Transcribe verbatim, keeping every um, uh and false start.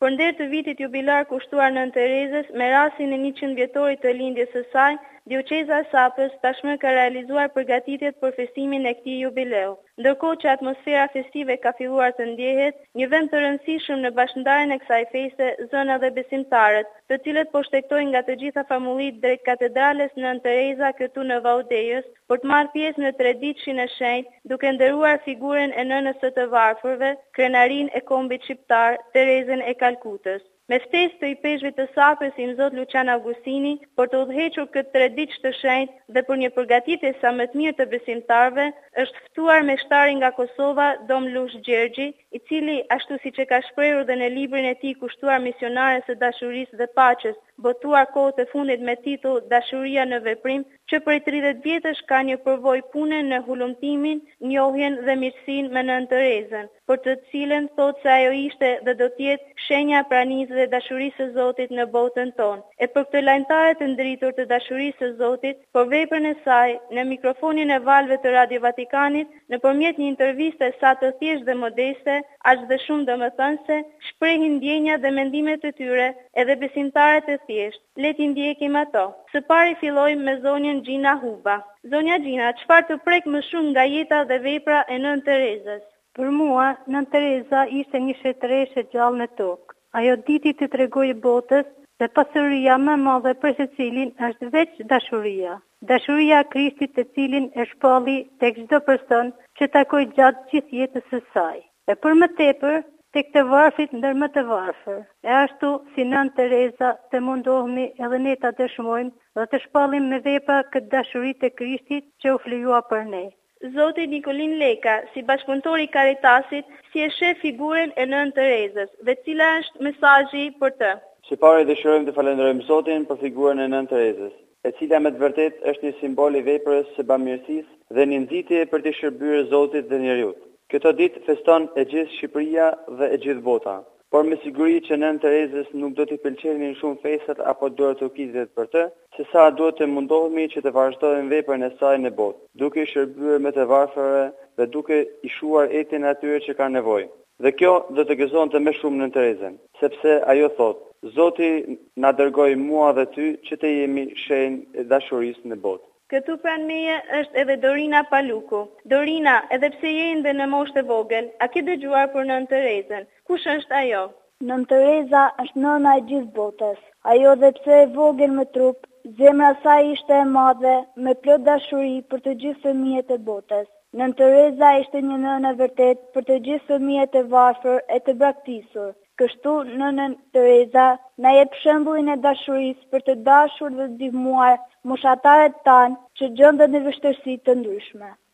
Për nder të vitit jubilar kushtuar Nën Terezës, me rastin e njëqind vjetorit të lindjes së saj, Dioqeza e Sapës tashmë ka realizuar përgatitjet për festimin e këtij jubileu. Ndërkohë që atmosfera festive ka filluar të ndjehet, një vend të rëndësishëm në bashkëndarjen e kësaj feste, zëna dhe besimtarët, të cilët po shtektojnë nga të gjitha famullit drejt katedrales Nën Tereza këtu në Vaudejës, për të marrë pjesë në treditshin e shenjtë, duke nderuar figurën e nënës së të varfërve, krenarin e kombit shqiptar, Terezën e Kalkutës. Me ftesë të i peshëve të Sapës si Zot Lucian Augustini, për të udhëhequr këtë traditë të shenjtë dhe për një përgatitje sa më të mirë të besimtarëve, është ftuar meshtarin nga Kosova, Dom Lush Gjergji, i cili, ashtu siç e ka shprehur dhe në librin e tij kushtuar misionares së dashurisë dhe paqes, botuar kohët e fundit me titull Dashuria në veprim, që prej tridhjetë vjetësh ka një përvojë pune në hulumtimin, njohjen dhe mirësinë me Nën Terezën, për të cilën thotë se ajo ishte dhe do të jetë shenja e pranisë dhe dashurisë së Zotit në botën tonë. E për këtë lajmtare të ndritur të dashurisë së Zotit, për veprën e saj në mikrofonin e valve të Radio Vatikanit, nëpërmjet një interviste sa të thjeshtë dhe modeste, aq dhe shumë domethënëse, shprehin ndjenjat dhe mendimet e tyre, edhe besimtarët e thjeshtë. Le t'i ndjekim ato. Së pari fillojmë me zonjën Gjina Huba. Zonja Gjina, çfarë të prek më shumë nga jeta dhe vepra e Nën Terezës? Për mua, Nën Tereza ishte një shëtëreshe gjallë në tokë. Ajo diti të tregojë botës se pasuria më e madhe për secilin është veç dashuria. Dashuria e Krishtit, të cilin e shpalli tek çdo person që takoi gjatë gjithë jetës së saj. E për më tepër, tek të varfrit ndër më të varfër. E ashtu si Nën Tereza të mundohemi edhe ne ta dëshmojmë dhe të shpallim me vepra këtë dashuri të Krishtit që u flijua për ne. Zoti Nikolin Leka, si bashkëpunëtor i Caritasit, si e sheh figurën e Nën Terezës dhe cila është mesazhi për të? Sipari dëshirojmë të falenderojmë Zotin për figurën e Nën Terezës, e cila me të vërtetë është një simbol i veprës së bamirësisë dhe një nxitje për të shërbyer Zotit dhe njerëzit. Këtë ditë feston e gjithë Shqipëria dhe e gjithë bota, por me siguri që Nën Terezës nuk do t'i pëlqenin shumë festat apo duhet të ukitet për të, se sa duhet të mundohemi që të vazhdojmë veprën e saj në botë, duke i shërbyer me të varfërve dhe duke i shuar etin atyre që kanë nevojë. Dhe kjo do të gëzonte më shumë Nën Terezën, sepse ajo thotë: Zoti na dërgoi mua dhe ty që të jemi shenjë e dashurisë në botë. Këtu pranë meje është edhe Dorina Paluku. Dorina, edhe pse je ende në moshë të vogël, a ke dëgjuar për Nën Terezën? Kush është ajo? Nën Tereza është nëna e gjithë botës. Ajo dhe pse e vogël me trup, zemra e saj ishte e madhe, me plot dashuri për të gjithë fëmijët e botës. Nën Tereza ishte një nënë e vërtet për të gjithë fëmijët e varfër e të braktisur. Kështu Nën Tereza na jep shembullin e dashurisë për të dashur dhe ndihmuar moshatarët tanë që gjenden në vështirësi të ndryshme.